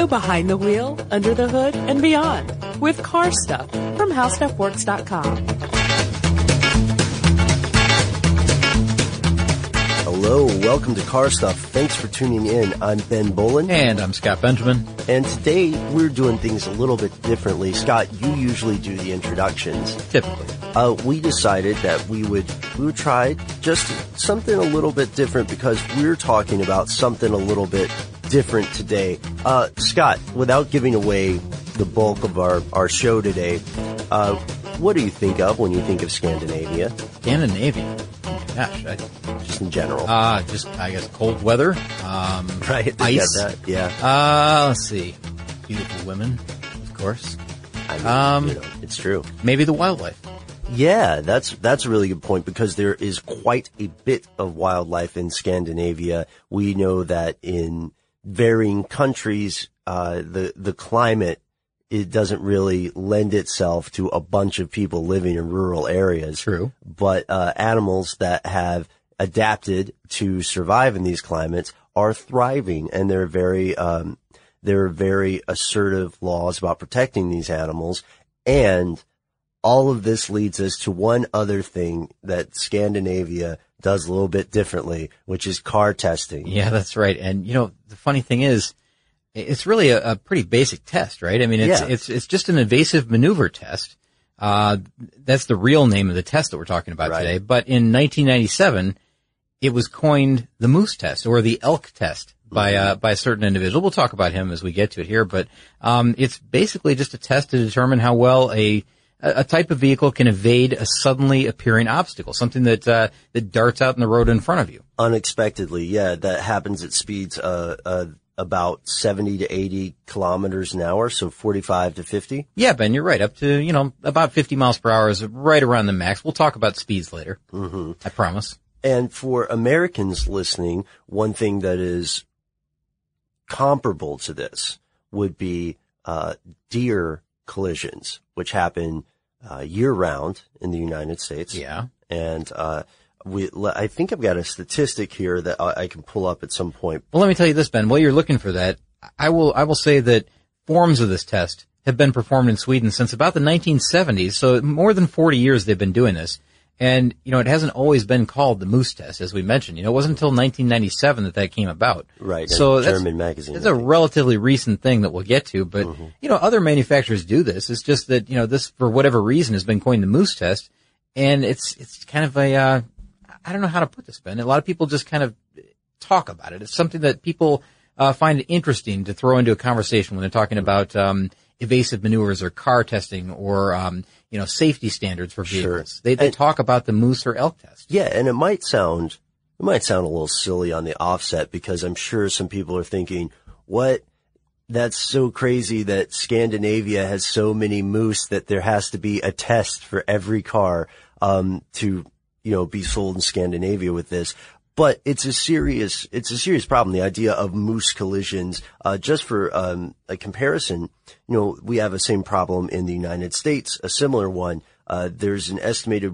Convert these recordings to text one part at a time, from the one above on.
Go behind the wheel, under the hood, and beyond with Car Stuff from HowStuffWorks.com. Hello, welcome to Car Stuff. Thanks for tuning in. I'm Ben Bolin. And I'm Scott Benjamin. And today we're doing things a little bit differently. Scott, you usually do the introductions. Typically. We decided that we would try just something a little bit different because we're talking about something a little bit different today. Scott, without giving away the bulk of our show today, what do you think of when you think of Scandinavia? Scandinavia? Gosh, just in general. I guess cold weather. Right. Ice. Yeah. Let's see. Beautiful women, of course. I mean, it's true. Maybe the wildlife. Yeah, that's a really good point because there is quite a bit of wildlife in Scandinavia. We know that in varying countries, the climate, it doesn't really lend itself to a bunch of people living in rural areas. True. But animals that have adapted to survive in these climates are thriving, and there are very assertive laws about protecting these animals. And all of this leads us to one other thing that Scandinavia does a little bit differently, which is car testing. Yeah, that's right. And, the funny thing is, it's really a pretty basic test, right? I mean, it's just an evasive maneuver test. That's the real name of the test that we're talking about today. But in 1997, it was coined the moose test or the elk test by a certain individual. We'll talk about him as we get to it here, but it's basically just a test to determine how well a type of vehicle can evade a suddenly appearing obstacle, something that darts out in the road in front of you. Unexpectedly, yeah, that happens at speeds about 70 to 80 kilometers an hour, so 45 to 50. Yeah, Ben, you're right. Up to, about 50 miles per hour is right around the max. We'll talk about speeds later. Mm-hmm. I promise. And for Americans listening, one thing that is comparable to this would be deer collisions, which happen year-round in the United States. Yeah. And I think I've got a statistic here that I can pull up at some point. Well, let me tell you this, Ben. While you're looking for that, I will say that forms of this test have been performed in Sweden since about the 1970s. So more than 40 years they've been doing this. And, it hasn't always been called the moose test, as we mentioned. It wasn't until 1997 that came about. Right. So German magazine. It's a relatively recent thing that we'll get to. But, other manufacturers do this. It's just that, this, for whatever reason, has been coined the moose test. And it's kind of I don't know how to put this, Ben. A lot of people just kind of talk about it. It's something that people find interesting to throw into a conversation when they're talking about evasive maneuvers or car testing or safety standards for vehicles. Sure. They talk about the moose or elk test. Yeah, and it might sound a little silly on the offset because I'm sure some people are thinking, what? That's so crazy that Scandinavia has so many moose that there has to be a test for every car to be sold in Scandinavia with this. But it's a serious problem. The idea of moose collisions, just for a comparison, we have the same problem in the United States, a similar one. There's an estimated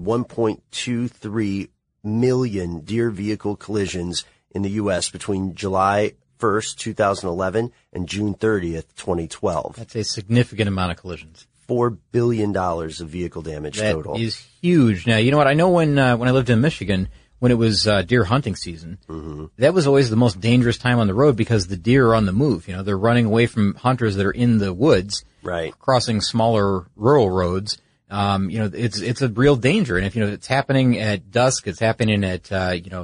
1.23 million deer vehicle collisions in the U.S. between July 1st, 2011 and June 30th, 2012. That's a significant amount of collisions. $4 billion of vehicle damage total. That is huge. Now, you know what? I know when I lived in Michigan, when it was deer hunting season, that was always the most dangerous time on the road because the deer are on the move. They're running away from hunters that are in the woods, right? Crossing smaller rural roads. It's a real danger. And if it's happening at dusk, it's happening at the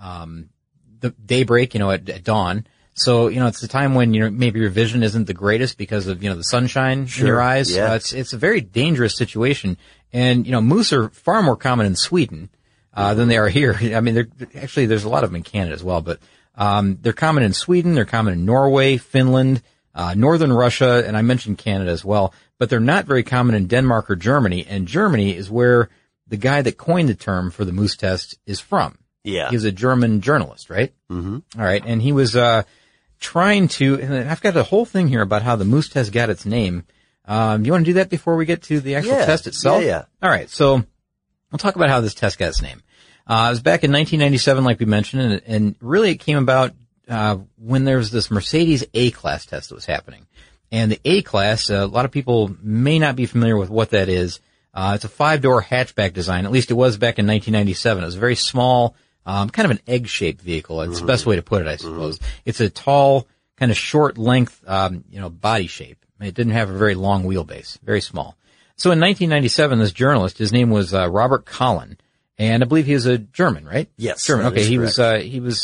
daybreak, at dawn. So, it's the time when, maybe your vision isn't the greatest because of, the sunshine in your eyes. Yeah. It's a very dangerous situation. And, moose are far more common in Sweden, than they are here. I mean, there's a lot of them in Canada as well, but, they're common in Sweden, they're common in Norway, Finland, northern Russia, and I mentioned Canada as well, but they're not very common in Denmark or Germany. And Germany is where the guy that coined the term for the moose test is from. Yeah. He's a German journalist, right? Mm-hmm. All right. And he was, trying to, and I've got a whole thing here about how the moose test got its name. You want to do that before we get to the actual test itself? Yeah. All right. So we'll talk about how this test got its name. It was back in 1997, like we mentioned, and really it came about when there was this Mercedes A-Class test that was happening. And the A-Class, a lot of people may not be familiar with what that is. It's a 5-door hatchback design. At least it was back in 1997. It was a very small, kind of an egg-shaped vehicle. It's the best way to put it, I suppose. It's a tall, kind of short length, body shape. It didn't have a very long wheelbase. Very small. So in 1997, this journalist, his name was Robert Collin, and I believe he was a German, right? Yes. German. Okay, he was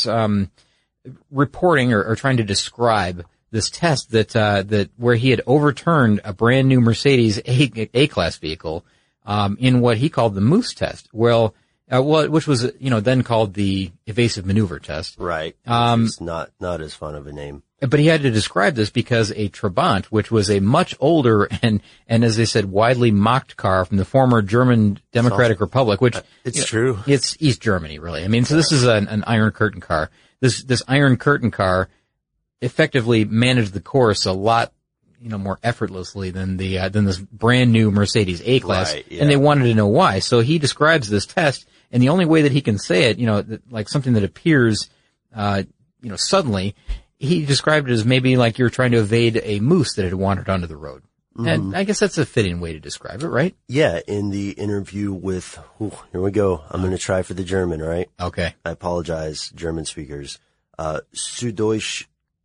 reporting or trying to describe this test that where he had overturned a brand new Mercedes A-Class vehicle in what he called the Moose test. Which was then called the evasive maneuver test. Right. It's not as fun of a name. But he had to describe this because a Trabant, which was a much older and as they said, widely mocked car from the former German Democratic Republic, which it's true. It's East Germany, really. I mean, so this is an Iron Curtain car. This Iron Curtain car effectively managed the course a lot, more effortlessly than this brand new Mercedes A-Class. Right, yeah. And they wanted to know why. So he describes this test, and the only way that he can say it, like something that appears, suddenly, he described it as maybe like you're trying to evade a moose that had wandered onto the road. Mm-hmm. And I guess that's a fitting way to describe it, right? Yeah, in the interview with, here we go. I'm going to try for the German, right? Okay. I apologize, German speakers. Süddeutsche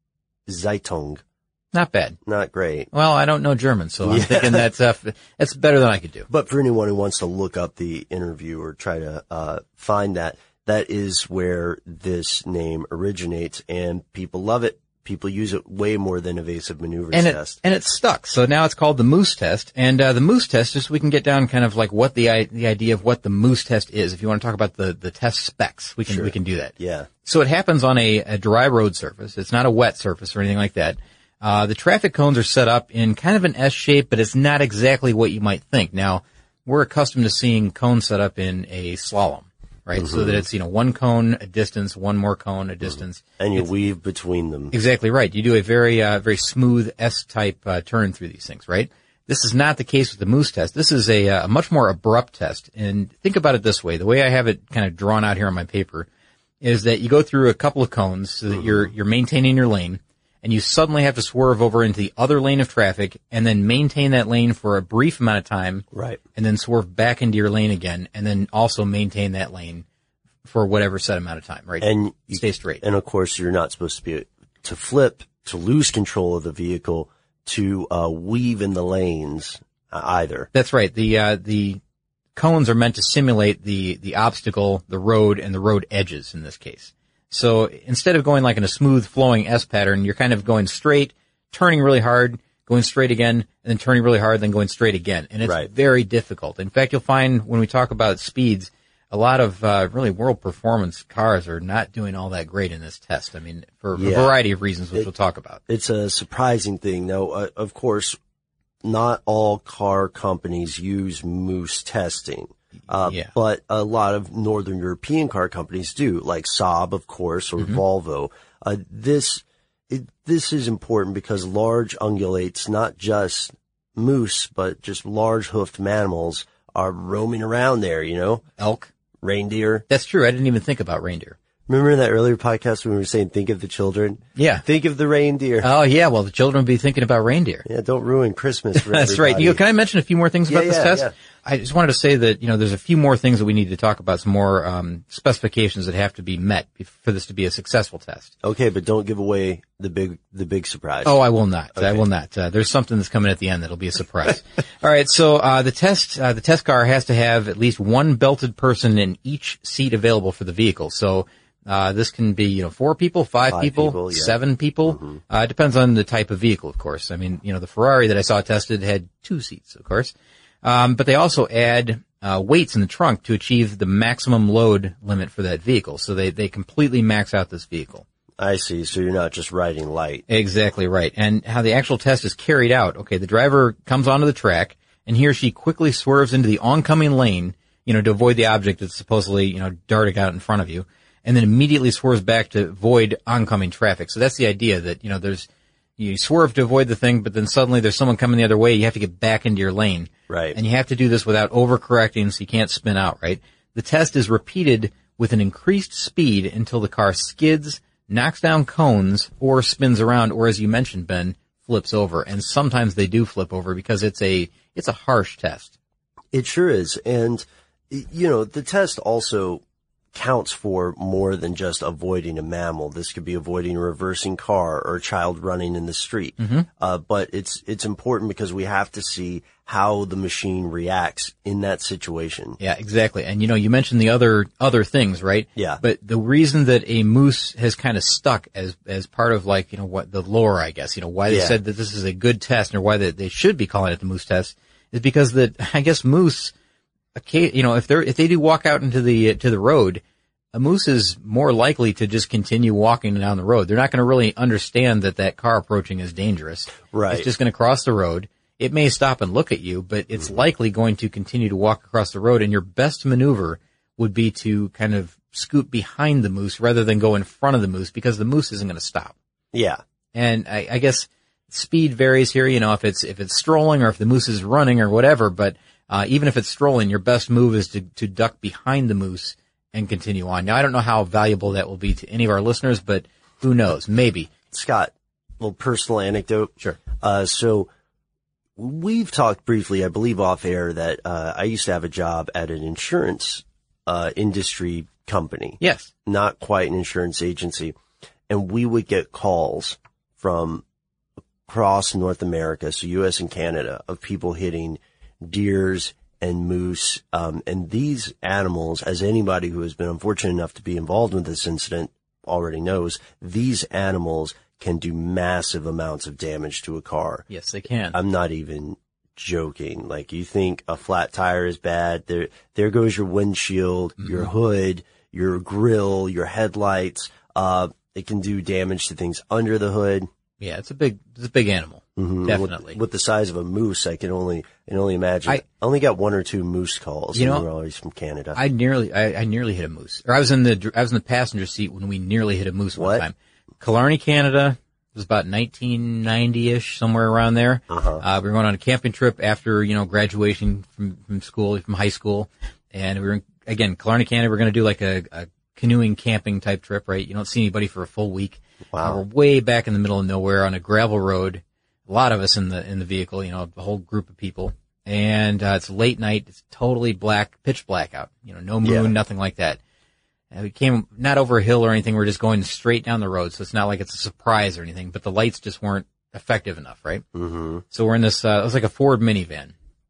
Zeitung. Not bad. Not great. Well, I don't know German, so I'm thinking that's better than I could do. But for anyone who wants to look up the interview or try to find that is where this name originates, and people love it. People use it way more than evasive maneuvers test. And it's stuck. So now it's called the Moose test. And the Moose test, just so we can get down kind of like what the idea of what the Moose test is. If you want to talk about the test specs, we can do that. Yeah. So it happens on a dry road surface. It's not a wet surface or anything like that. The traffic cones are set up in kind of an S shape, but it's not exactly what you might think. Now, we're accustomed to seeing cones set up in a slalom, right? Mm-hmm. So that it's, one cone, a distance, one more cone, a distance. And you weave between them. Exactly right. You do a very, very smooth S-type, turn through these things, right? This is not the case with the Moose test. This is a much more abrupt test. And think about it this way. The way I have it kind of drawn out here on my paper is that you go through a couple of cones so that you're maintaining your lane, and you suddenly have to swerve over into the other lane of traffic and then maintain that lane for a brief amount of time. Right. And then swerve back into your lane again, and then also maintain that lane for whatever set amount of time, right? And stay straight. And of course, you're not supposed to flip, to lose control of the vehicle, to weave in the lanes either. That's right. The cones are meant to simulate the obstacle, the road, and the road edges in this case. So instead of going like in a smooth flowing S pattern, you're kind of going straight, turning really hard, going straight again, and then turning really hard, then going straight again. And it's very difficult. In fact, you'll find when we talk about speeds, a lot of really world performance cars are not doing all that great in this test. I mean, for a variety of reasons, which we'll talk about. It's a surprising thing. Now, of course, not all car companies use Moose testing. But a lot of Northern European car companies do, like Saab, of course, or Volvo. This is important because large ungulates, not just moose, but just large hoofed mammals are roaming around there, Elk. Reindeer. That's true. I didn't even think about reindeer. Remember in that earlier podcast when we were saying, think of the children? Yeah. Think of the reindeer. Oh, yeah. Well, the children will be thinking about reindeer. Yeah, don't ruin Christmas for That's everybody. right. Can I mention a few more things about this test? Yeah. I just wanted to say that, there's a few more things that we need to talk about, some more specifications that have to be met for this to be a successful test. Okay, but don't give away the big surprise. Oh, I will not. Okay. I will not. There's something that's coming at the end that'll be a surprise. All right. So, the test car has to have at least one belted person in each seat available for the vehicle. So, this can be, 4 people, 5 people, 7 people. It depends on the type of vehicle, of course. I mean, the Ferrari that I saw tested had 2 seats, of course. But they also add, weights in the trunk to achieve the maximum load limit for that vehicle. So they completely max out this vehicle. I see. So you're not just riding light. Exactly right. And how the actual test is carried out. Okay. The driver comes onto the track and he or she quickly swerves into the oncoming lane, to avoid the object that's supposedly, darting out in front of you, and then immediately swerves back to avoid oncoming traffic. So that's the idea that, you swerve to avoid the thing, but then suddenly there's someone coming the other way. You have to get back into your lane. Right. And you have to do this without overcorrecting so you can't spin out, right? The test is repeated with an increased speed until the car skids, knocks down cones or spins around, or as you mentioned, Ben, flips over. And sometimes they do flip over because it's a harsh test. It sure is. And, the test also counts for more than just avoiding a mammal. This could be avoiding a reversing car or a child running in the street. Mm-hmm. But it's important because we have to see how the machine reacts in that situation. Yeah, exactly. And you mentioned the other things, right? Yeah. But the reason that a moose has kind of stuck as part of what the lore, I guess, why they said that this is a good test or why they should be calling it the moose test is because that, I guess, moose, if they do walk out into to the road, a moose is more likely to just continue walking down the road. They're not going to really understand that car approaching is dangerous. Right. It's just going to cross the road. It may stop and look at you, but it's likely going to continue to walk across the road, and your best maneuver would be to kind of scoot behind the moose rather than go in front of the moose because the moose isn't going to stop. Yeah. And I guess speed varies here, if it's strolling or if the moose is running or whatever, but even if it's strolling, your best move is to duck behind the moose and continue on. Now, I don't know how valuable that will be to any of our listeners, but who knows? Maybe. Scott, a little personal anecdote. Sure. So we've talked briefly, I believe off air, that I used to have a job at an insurance industry company. Yes. Not quite an insurance agency. And we would get calls from across North America, so U.S. and Canada, of people hitting deers and moose. And these animals, as anybody who has been unfortunate enough to be involved with this incident already knows, these animals can do massive amounts of damage to a car. Yes, they can. I'm not even joking. Like, you think a flat tire is bad. There goes your windshield, your hood, your grill, your headlights. It can do damage to things under the hood. Yeah, it's a big animal. Mm-hmm. Definitely. With the size of a moose, I can only imagine. I only got one or two moose calls. And we're always from Canada. I nearly hit a moose. Or I was in the passenger seat when we nearly hit a moose one time. Killarney, Canada. It was about 1990-ish, somewhere around there. Uh-huh. We were going on a camping trip after, graduation from school, from high school. And we were in, Killarney, Canada. We're going to do like a canoeing camping type trip, right? You don't see anybody for a full week. Wow. We're way back in the middle of nowhere on a gravel road. A lot of us in the vehicle, a whole group of people. And, it's late night. It's totally pitch black out. No moon, nothing like that. And we came not over a hill or anything. We're just going straight down the road. So it's not like it's a surprise or anything, but the lights just weren't effective enough, right? Mm-hmm. So we're in this, it was like a Ford minivan.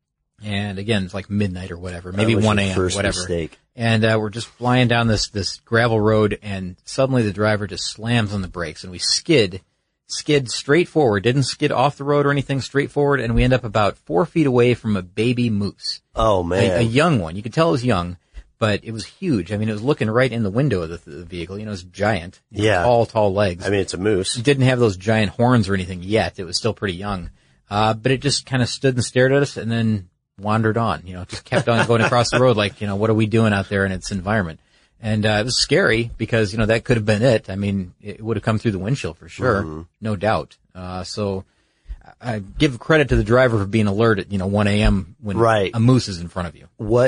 And again, it's like midnight or whatever, maybe 1 a.m. or whatever. Mistake. And, we're just flying down this gravel road, and suddenly the driver just slams on the brakes, and we skid straight forward, didn't skid off the road or anything, straight forward, and we end up about 4 feet away from a baby moose. Oh, man. A young one. You could tell it was young, but it was huge. I mean, it was looking right in the window of the vehicle. It was giant. Yeah. Tall legs. I mean, it's a moose. It didn't have those giant horns or anything yet. It was still pretty young. But it just kind of stood and stared at us and then wandered on, just kept on going across the road like, what are we doing out there in its environment? And, it was scary because, that could have been it. I mean, it would have come through the windshield for sure. No doubt. So I give credit to the driver for being alert at, 1 a.m. when a moose is in front of you.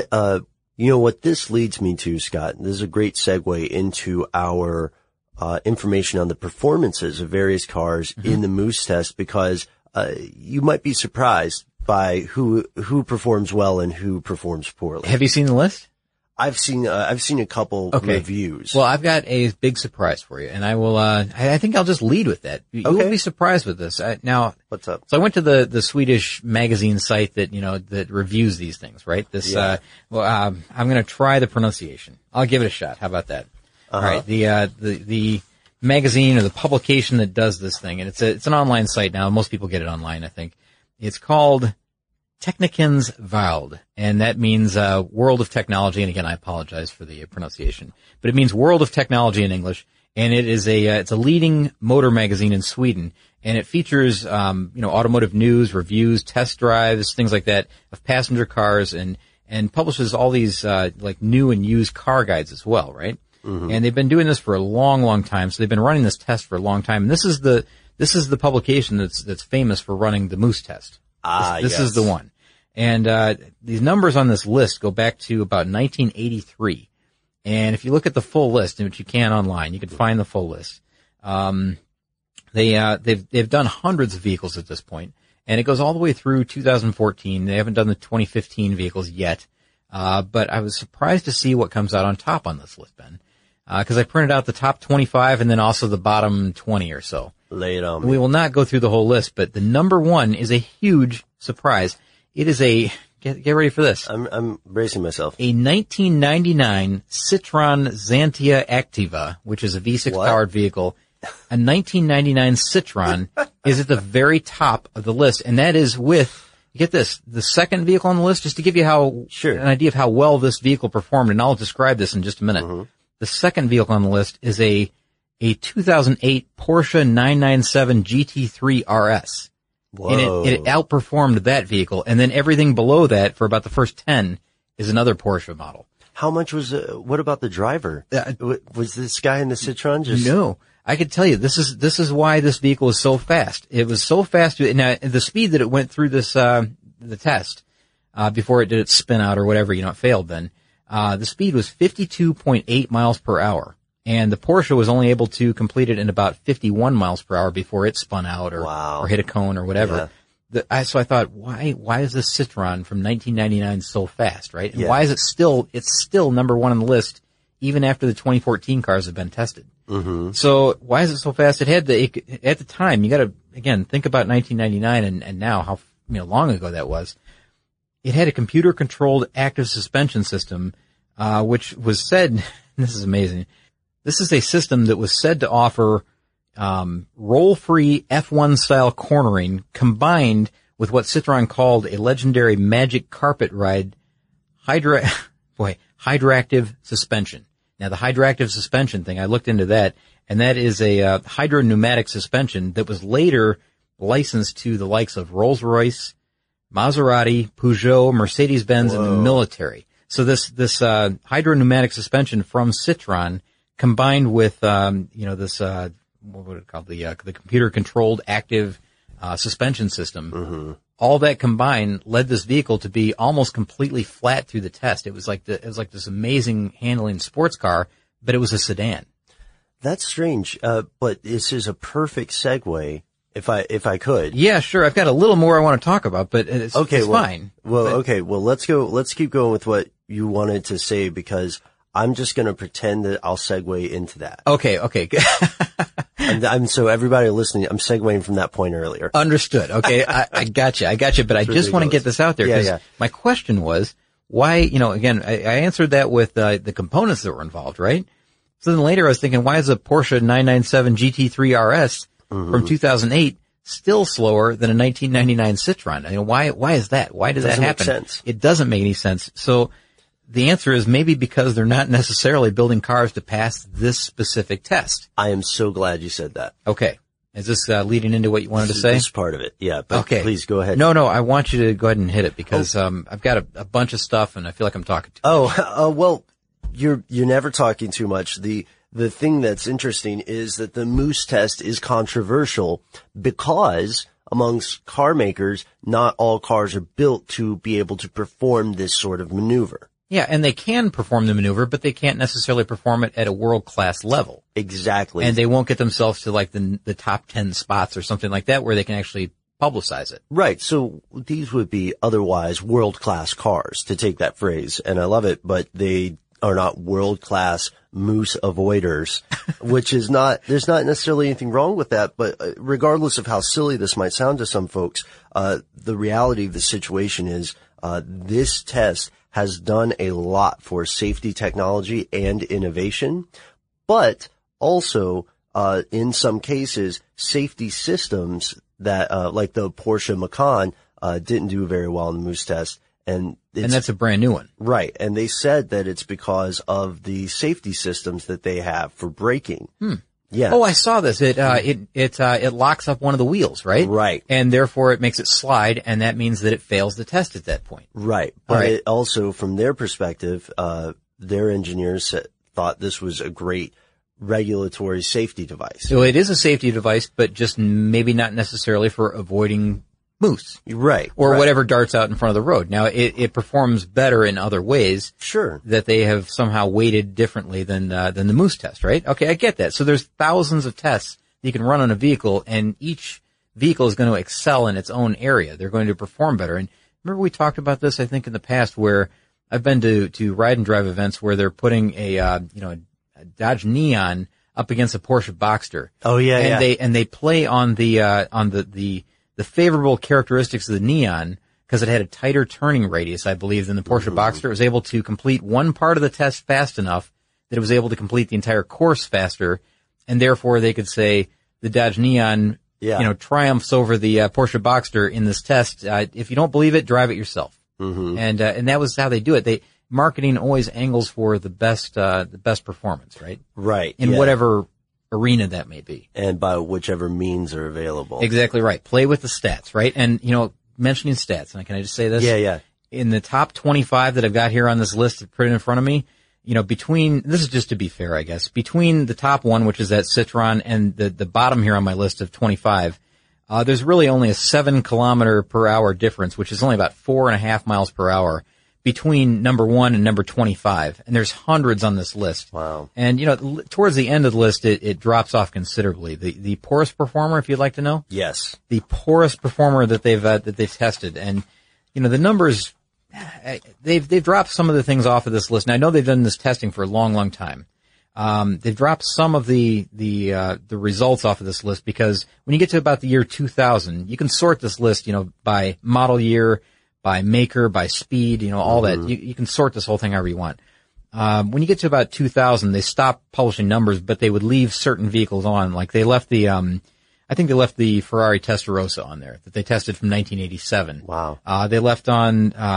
What this leads me to, Scott, this is a great segue into our, information on the performances of various cars in the moose test, because, you might be surprised by who performs well and who performs poorly. Have you seen the list? I've seen a couple reviews. Well, I've got a big surprise for you, and I will, I think I'll just lead with that. You will be surprised with this. Now, what's up? So I went to the Swedish magazine site that, that reviews these things, right? I'm going to try the pronunciation. I'll give it a shot. How about that? Uh-huh. All right. The magazine or the publication that does this thing, and it's an online site now. Most people get it online, I think. It's called Technikens Värld, and that means world of technology. And again, I apologize for the pronunciation, but it means world of technology in English. And it is it's a leading motor magazine in Sweden, and it features automotive news, reviews, test drives, things like that of passenger cars, and publishes all these like new and used car guides as well, right? Mm-hmm. And they've been doing this for a long, long time. So they've been running this test for a long time. And this is the publication that's famous for running the moose test. This is the one. And these numbers on this list go back to about 1983. And if you look at the full list, which you can online, you can find the full list. They've done hundreds of vehicles at this point, and it goes all the way through 2014. They haven't done the 2015 vehicles yet, but I was surprised to see what comes out on top on this list, Ben, because I printed out the top 25 and then also the bottom 20 or so. Lay it on me. We will not go through the whole list, but the number one is a huge surprise. It is get ready for this. I'm bracing myself. A 1999 Citroen Xantia Activa, which is a V6 powered vehicle. A 1999 Citroen is at the very top of the list, and that is with, get this, the second vehicle on the list, just to give you an idea of how well this vehicle performed, and I'll describe this in just a minute. Mm-hmm. The second vehicle on the list is a 2008 Porsche 997 GT3 RS. Whoa. And it outperformed that vehicle, and then everything below that for about the first 10 is another Porsche model. How much was, what about the driver? Was this guy in the Citroen just? No. I could tell you, this is why this vehicle is so fast. It was so fast, now, the speed that it went through this, the test, before it did its spin out or whatever, it failed then, the speed was 52.8 miles per hour. And the Porsche was only able to complete it in about 51 miles per hour before it spun out or hit a cone or whatever. Yeah. So I thought, why is this Citroen from 1999 so fast, right? And why is it's still number one on the list even after the 2014 cars have been tested? Mm-hmm. So why is it so fast? At the time, you gotta, again, think about 1999 and now how, long ago that was. It had a computer controlled active suspension system, which was said, this is amazing. This is a system that was said to offer roll-free F1 style cornering combined with what Citroen called a legendary magic carpet ride hydroactive suspension. Now the hydroactive suspension thing, I looked into that, and that is a hydropneumatic suspension that was later licensed to the likes of Rolls-Royce, Maserati, Peugeot, Mercedes-Benz, and the military. So this hydropneumatic suspension from Citroen combined with, this, what would it call the computer controlled active, suspension system. Mm-hmm. All that combined led this vehicle to be almost completely flat through the test. It was like this amazing handling sports car, but it was a sedan. That's strange. But this is a perfect segue. If I could. Yeah, sure. I've got a little more I want to talk about, but it's fine. Okay. Well, let's keep going with what you wanted to say because I'm just going to pretend that I'll segue into that. Okay. So everybody listening, I'm segueing from that point earlier. Understood. Okay. I got you, but I just want to get this out there because my question was why, again, I answered that with the components that were involved, right? So then later I was thinking, why is a Porsche 997 GT3 RS from 2008 still slower than a 1999 Citroen? Why is that? Why does that happen? Make sense. It doesn't make any sense. So the answer is maybe because they're not necessarily building cars to pass this specific test. I am so glad you said that. Okay. Is this leading into what you wanted to say? This is part of it. Yeah. But okay. Please go ahead. No, I want you to go ahead and hit it because I've got a bunch of stuff and I feel like I'm talking too much. Well, you're never talking too much. The thing that's interesting is that the Moose test is controversial because amongst car makers, not all cars are built to be able to perform this sort of maneuver. Yeah, and they can perform the maneuver, but they can't necessarily perform it at a world-class level. Exactly. And they won't get themselves to like the top 10 spots or something like that where they can actually publicize it. Right. So these would be otherwise world-class cars, to take that phrase. And I love it, but they are not world-class Moose avoiders, which is not, there's not necessarily anything wrong with that, but regardless of how silly this might sound to some folks, the reality of the situation is, this test has done a lot for safety technology and innovation, but also, in some cases, safety systems that, like the Porsche Macan, didn't do very well in the Moose test. And that's a brand new one. Right. And they said that it's because of the safety systems that they have for braking. Yeah. Oh, I saw this. It locks up one of the wheels, right? Right. And therefore it makes it slide, and that means that it fails the test at that point. Right. But it also, from their perspective, their engineers thought this was a great regulatory safety device. So it is a safety device, but just maybe not necessarily for avoiding moose. Right. Or whatever darts out in front of the road. Now, it performs better in other ways. Sure. That they have somehow weighted differently than the moose test, right? Okay, I get that. So there's thousands of tests that you can run on a vehicle, and each vehicle is going to excel in its own area. They're going to perform better. And remember we talked about this, I think, in the past, where I've been to ride and drive events where they're putting a Dodge Neon up against a Porsche Boxster. Oh yeah, and they play on the favorable characteristics of the Neon because it had a tighter turning radius, I believe, than the Porsche Boxster. It was able to complete one part of the test fast enough that it was able to complete the entire course faster, and therefore they could say the Dodge Neon triumphs over the Porsche Boxster in this test. If you don't believe it, drive it yourself. Mm-hmm. And that was how they do it. Marketing always angles for the best performance, right? Right. In whatever arena that may be. And by whichever means are available. Exactly right. Play with the stats, right? And, mentioning stats, and can I just say this? Yeah. In the top 25 that I've got here on this list put in front of me, this is just to be fair, I guess, between the top one, which is that Citroen, and the bottom here on my list of 25, there's really only a 7 kilometer per hour difference, which is only about 4.5 miles per hour between number 1 and number 25. And there's hundreds on this list. Wow. And, towards the end of the list, it drops off considerably. The poorest performer, if you'd like to know? Yes. The poorest performer that they've tested. And, the numbers, they've dropped some of the things off of this list. And I know they've done this testing for a long, long time. They've dropped some of the results off of this list because when you get to about the year 2000, you can sort this list, by model year, by maker, by speed, all that. You can sort this whole thing however you want. When you get to about 2000, they stopped publishing numbers, but they would leave certain vehicles on. Like they left I think they left the Ferrari Testarossa on there that they tested from 1987. Wow. They left on, the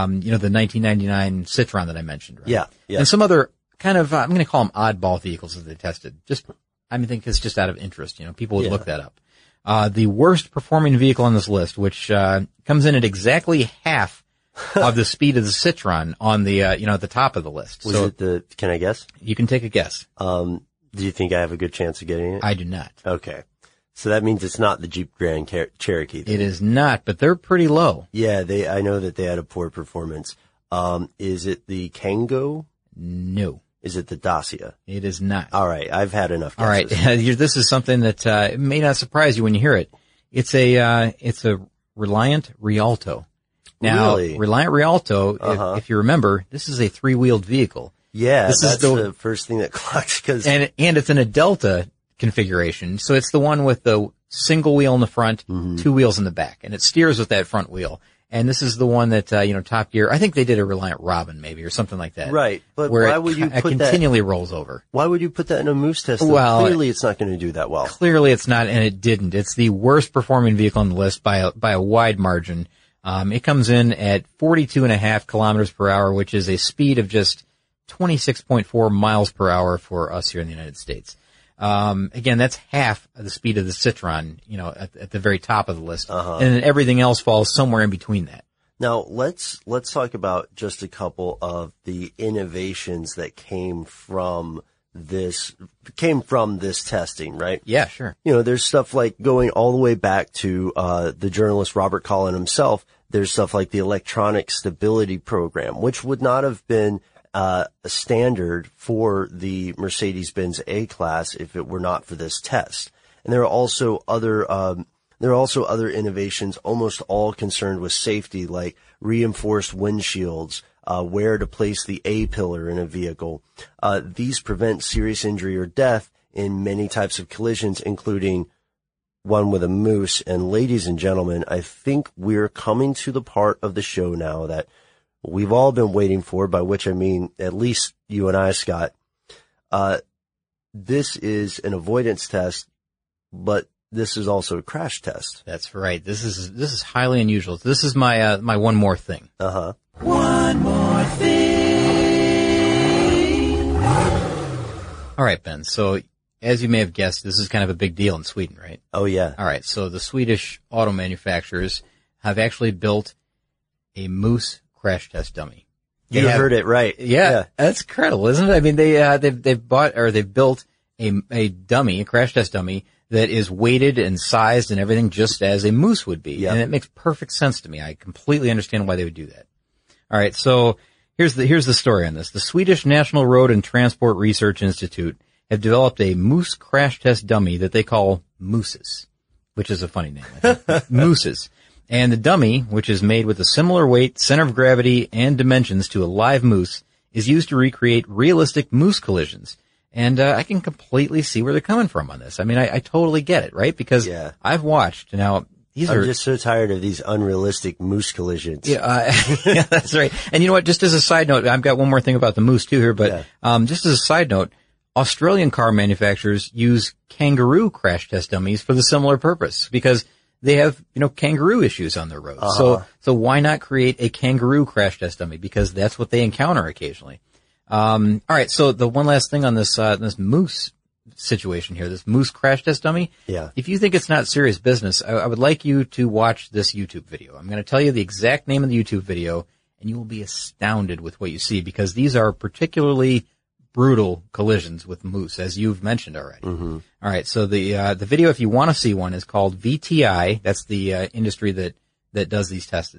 1999 Citroen that I mentioned, right? Yeah. And some other kind of, I'm going to call them oddball vehicles that they tested. I think it's just out of interest. People would look that up. The worst performing vehicle on this list, which, comes in at exactly half of the speed of the Citroen on the, at the top of the list. Can I guess? You can take a guess. Do you think I have a good chance of getting it? I do not. Okay. So that means it's not the Jeep Grand Cherokee then. It is not, but they're pretty low. Yeah, I know that they had a poor performance. Is it the Kangoo? No. Is it the Dacia? It is not. All right. I've had enough guesses. All right. This is something that, may not surprise you when you hear it. It's a Reliant Rialto. Now, really? Reliant Rialto, if you remember, this is a 3-wheeled vehicle. Yeah, that's the first thing that clocks and it's in a Delta configuration. So it's the one with the single wheel in the front, 2 wheels in the back, and it steers with that front wheel. And this is the one that, Top Gear, I think they did a Reliant Robin maybe or something like that. Right. But where why would you put that? It continually rolls over. Way would you put that in a moose test? Well, clearly it's not going to do that well. Clearly it's not, and it didn't. It's the worst performing vehicle on the list by a wide margin. It comes in at 42.5 kilometers per hour, which is a speed of just 26.4 miles per hour for us here in the United States. Again, that's half of the speed of the Citroen, at the very top of the list. And then everything else falls somewhere in between that. Now, let's talk about just a couple of the innovations that came from this testing, right? Yeah, sure. There's stuff like going all the way back to, the journalist Robert Collin himself. There's stuff like the electronic stability program, which would not have been, a standard for the Mercedes-Benz A-Class if it were not for this test. And there are also other innovations, almost all concerned with safety, like reinforced windshields, where to place the A-pillar in a vehicle. These prevent serious injury or death in many types of collisions, including one with a moose. And ladies and gentlemen, I think we're coming to the part of the show now that we've all been waiting for, by which I mean at least you and I, Scott. This is an avoidance test, but this is also a crash test. That's right. This is highly unusual. This is my my one more thing. One more thing. All right, Ben. So as you may have guessed, this is kind of a big deal in Sweden, right? Oh yeah. All right. So the Swedish auto manufacturers have actually built a moose crash test dummy. You heard it right. Yeah, that's incredible, isn't it? I mean, they've built a dummy, a crash test dummy that is weighted and sized and everything just as a moose would be. Yep. And it makes perfect sense to me. I completely understand why they would do that. All right, so here's the story on this. The Swedish National Road and Transport Research Institute have developed a moose crash test dummy that they call Mooses, which is a funny name, I think. Mooses. And the dummy, which is made with a similar weight, center of gravity, and dimensions to a live moose, is used to recreate realistic moose collisions. And I can completely see where they're coming from on this. I mean, I totally get it, right? Because I've watched. Now, I'm just so tired of these unrealistic moose collisions. Yeah, yeah, that's right. And you know what? Just as a side note, I've got one more thing about the moose too here, but just as a side note, Australian car manufacturers use kangaroo crash test dummies for the similar purpose because they have, kangaroo issues on their roads. So why not create a kangaroo crash test dummy? Because that's what they encounter occasionally. All right. So the one last thing on this moose situation here, this moose crash test dummy. Yeah. If you think it's not serious business, I would like you to watch this YouTube video. I'm going to tell you the exact name of the YouTube video and you will be astounded with what you see because these are particularly brutal collisions with moose, as you've mentioned already. Mm-hmm. All right. So the video, if you want to see one, is called VTI. That's the industry that does these tests.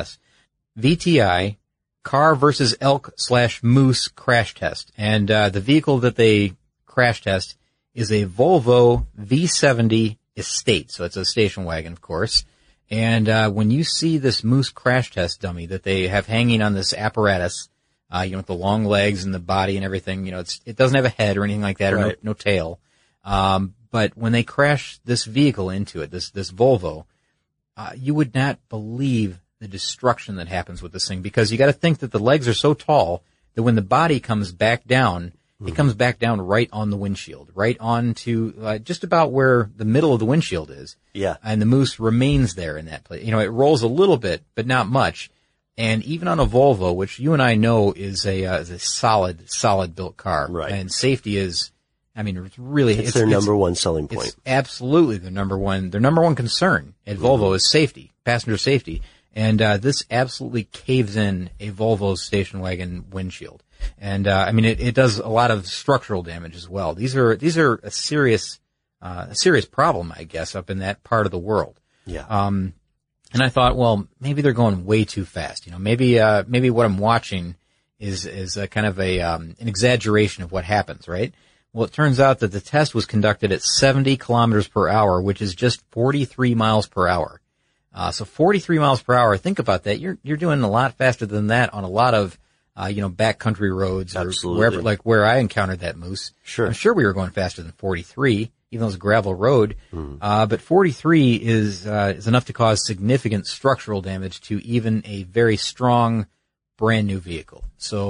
VTI, car versus elk / moose crash test. And the vehicle that they crash test is a Volvo V70 Estate. So it's a station wagon, of course. And when you see this moose crash test dummy that they have hanging on this apparatus, with the long legs and the body and everything, it doesn't have a head or anything like that, or no tail. But when they crash this vehicle into it, this Volvo, you would not believe the destruction that happens with this thing, because you got to think that the legs are so tall that when the body comes back down, it comes back down right on the windshield, right onto just about where the middle of the windshield is. Yeah. And the moose remains there in that place. It rolls a little bit, but not much. And even on a Volvo, which you and I know is a solid built car. Right. And safety is, it's their number one selling point. It's absolutely their number one concern at Volvo is safety, passenger safety. And this absolutely caves in a Volvo station wagon windshield. And it does a lot of structural damage as well. These are a serious problem, I guess, up in that part of the world. Yeah. And I thought, well, maybe they're going way too fast. Maybe what I'm watching is a kind of an exaggeration of what happens, right? Well, it turns out that the test was conducted at 70 kilometers per hour, which is just 43 miles per hour. So 43 miles per hour, think about that. You're doing a lot faster than that on a lot of, backcountry roads or wherever, like where I encountered that moose. Sure. I'm sure we were going faster than 43, even though it's a gravel road. But 43 is enough to cause significant structural damage to even a very strong, brand new vehicle. So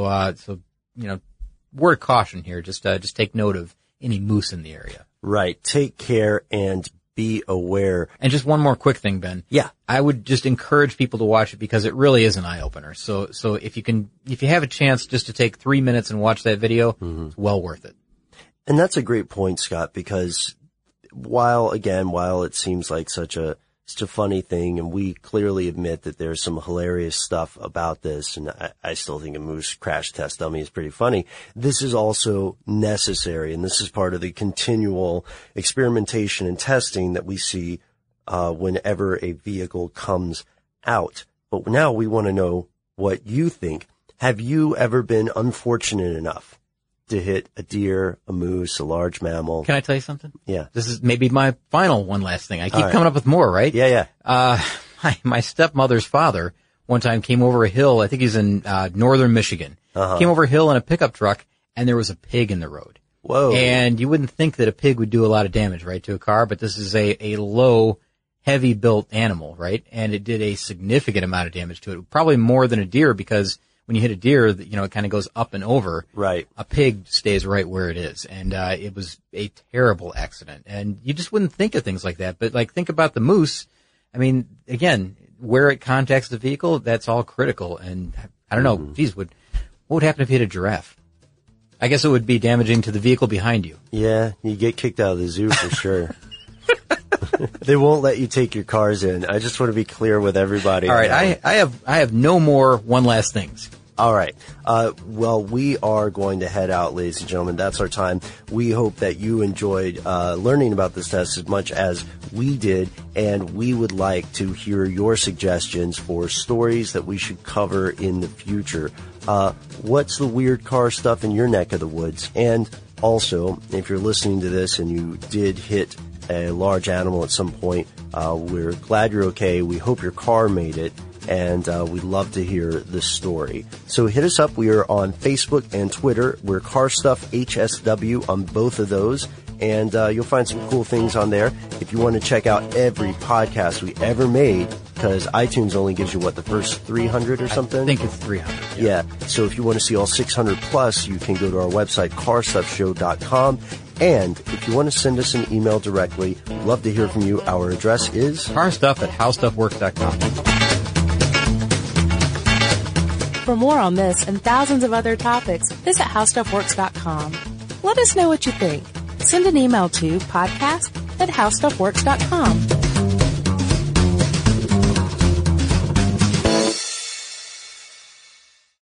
word of caution here. Just take note of any moose in the area. Right. Take care and be aware. And just one more quick thing, Ben. Yeah. I would just encourage people to watch it because it really is an eye-opener. So if you have a chance just to take 3 minutes and watch that video, it's well worth it. And that's a great point, Scott, because while it seems like such a funny thing, and we clearly admit that there's some hilarious stuff about this, and I still think a moose crash test dummy is pretty funny, this is also necessary, and this is part of the continual experimentation and testing that we see whenever a vehicle comes out. But now we want to know what you think. Have you ever been unfortunate enough to hit a deer, a moose, a large mammal? Can I tell you something? Yeah. This is maybe my one last thing. I keep coming up with more, right? Yeah. My stepmother's father one time came over a hill. I think he's in northern Michigan. Came over a hill in a pickup truck, and there was a pig in the road. Whoa. And you wouldn't think that a pig would do a lot of damage, right, to a car, but this is a low, heavy-built animal, right? And it did a significant amount of damage to it, probably more than a deer, because when you hit a deer, it kind of goes up and over. Right. A pig stays right where it is. And it was a terrible accident. And you just wouldn't think of things like that. But think about the moose. Again, where it contacts the vehicle, that's all critical. And I don't know, what would happen if you hit a giraffe? I guess it would be damaging to the vehicle behind you. Yeah, you get kicked out of the zoo for sure. They won't let you take your cars in. I just want to be clear with everybody. All right, I have no more one last things. All right. Well, we are going to head out, ladies and gentlemen. That's our time. We hope that you enjoyed learning about this test as much as we did, and we would like to hear your suggestions for stories that we should cover in the future. What's the weird car stuff in your neck of the woods? And also, if you're listening to this and you did hit a large animal at some point, we're glad you're okay. We hope your car made it. And we'd love to hear the story. So hit us up. We are on Facebook and Twitter. We're Car Stuff HSW on both of those. And you'll find some cool things on there. If you want to check out every podcast we ever made, because iTunes only gives you, the first 300 or something? I think it's 300. Yeah. So if you want to see all 600 plus, you can go to our website, carstuffshow.com. And if you want to send us an email directly, we'd love to hear from you. Our address is carstuff@howstuffworks.com. For more on this and thousands of other topics, visit howstuffworks.com. Let us know what you think. Send an email to podcast@howstuffworks.com.